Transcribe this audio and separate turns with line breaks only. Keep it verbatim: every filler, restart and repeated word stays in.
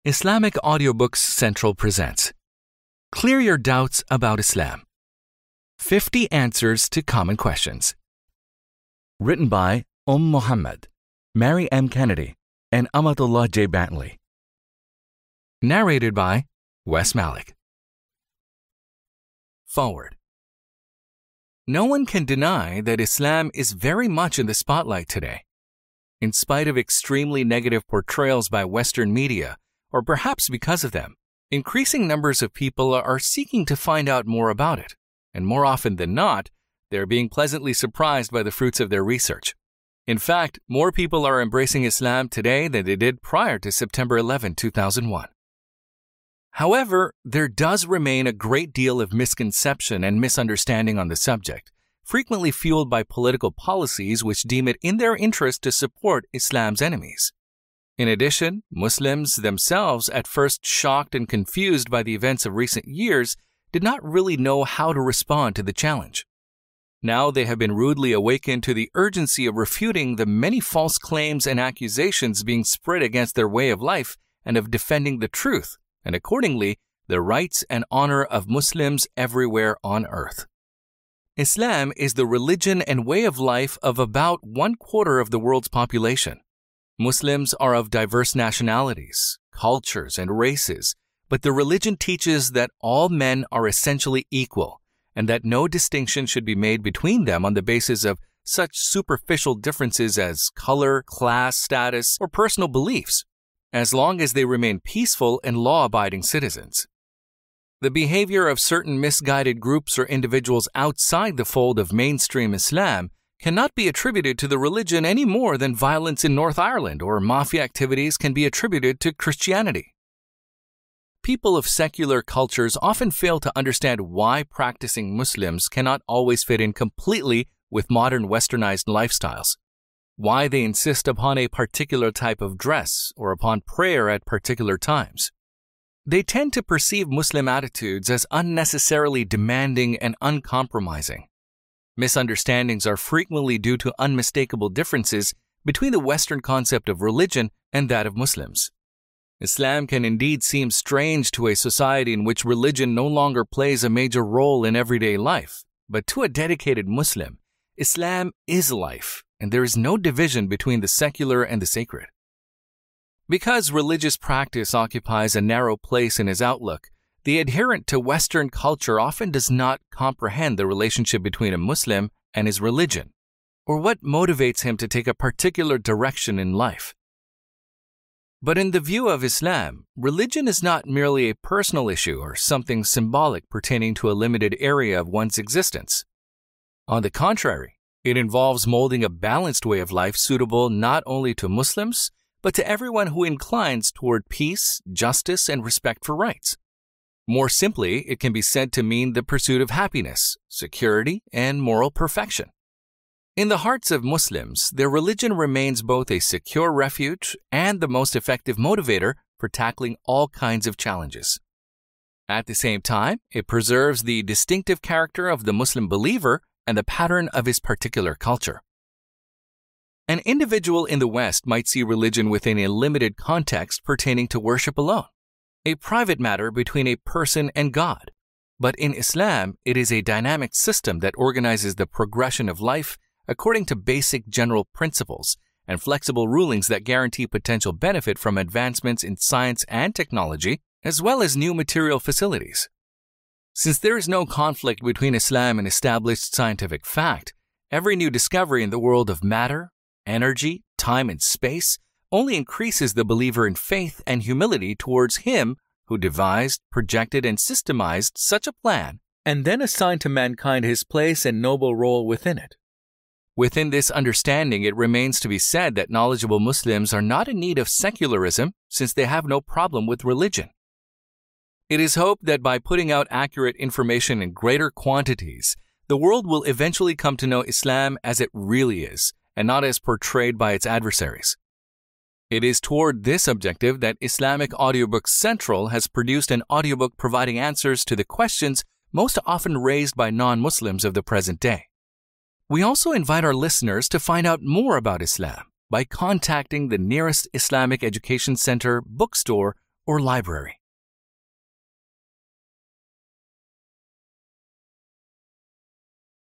Islamic Audiobooks Central presents Clear Your Doubts About Islam. fifty Answers to Common Questions. Written by Umm Muhammad, Mary M. Kennedy, and Amatullah J. Bentley. Narrated by Wes Malik. Forward. No one can deny that Islam is very much in the spotlight today. In spite of extremely negative portrayals by Western media, or perhaps because of them, increasing numbers of people are seeking to find out more about it, and more often than not, they're being pleasantly surprised by the fruits of their research. In fact, more people are embracing Islam today than they did prior to September eleventh, two thousand one. However, there does remain a great deal of misconception and misunderstanding on the subject, frequently fueled by political policies which deem it in their interest to support Islam's enemies. In addition, Muslims themselves, at first shocked and confused by the events of recent years, did not really know how to respond to the challenge. Now they have been rudely awakened to the urgency of refuting the many false claims and accusations being spread against their way of life and of defending the truth, and accordingly, the rights and honor of Muslims everywhere on earth. Islam is the religion and way of life of about one quarter of the world's population. Muslims are of diverse nationalities, cultures, and races, but the religion teaches that all men are essentially equal and that no distinction should be made between them on the basis of such superficial differences as color, class, status, or personal beliefs, as long as they remain peaceful and law-abiding citizens. The behavior of certain misguided groups or individuals outside the fold of mainstream Islam cannot be attributed to the religion any more than violence in North Ireland or mafia activities can be attributed to Christianity. People of secular cultures often fail to understand why practicing Muslims cannot always fit in completely with modern westernized lifestyles, why they insist upon a particular type of dress or upon prayer at particular times. They tend to perceive Muslim attitudes as unnecessarily demanding and uncompromising. Misunderstandings are frequently due to unmistakable differences between the Western concept of religion and that of Muslims. Islam can indeed seem strange to a society in which religion no longer plays a major role in everyday life, but to a dedicated Muslim, Islam is life, and there is no division between the secular and the sacred. Because religious practice occupies a narrow place in his outlook, the adherent to Western culture often does not comprehend the relationship between a Muslim and his religion, or what motivates him to take a particular direction in life. But in the view of Islam, religion is not merely a personal issue or something symbolic pertaining to a limited area of one's existence. On the contrary, it involves molding a balanced way of life suitable not only to Muslims, but to everyone who inclines toward peace, justice, and respect for rights. More simply, it can be said to mean the pursuit of happiness, security, and moral perfection. In the hearts of Muslims, their religion remains both a secure refuge and the most effective motivator for tackling all kinds of challenges. At the same time, it preserves the distinctive character of the Muslim believer and the pattern of his particular culture. An individual in the West might see religion within a limited context pertaining to worship alone, a private matter between a person and God. But in Islam, it is a dynamic system that organizes the progression of life according to basic general principles and flexible rulings that guarantee potential benefit from advancements in science and technology, as well as new material facilities. Since there is no conflict between Islam and established scientific fact, every new discovery in the world of matter, energy, time, and space only increases the believer in faith and humility towards him who devised, projected, and systemized such a plan, and then assigned to mankind his place and noble role within it. Within this understanding, it remains to be said that knowledgeable Muslims are not in need of secularism since they have no problem with religion. It is hoped that by putting out accurate information in greater quantities, the world will eventually come to know Islam as it really is, and not as portrayed by its adversaries. It is toward this objective that Islamic Audiobooks Central has produced an audiobook providing answers to the questions most often raised by non-Muslims of the present day. We also invite our listeners to find out more about Islam by contacting the nearest Islamic Education Center, bookstore, or library.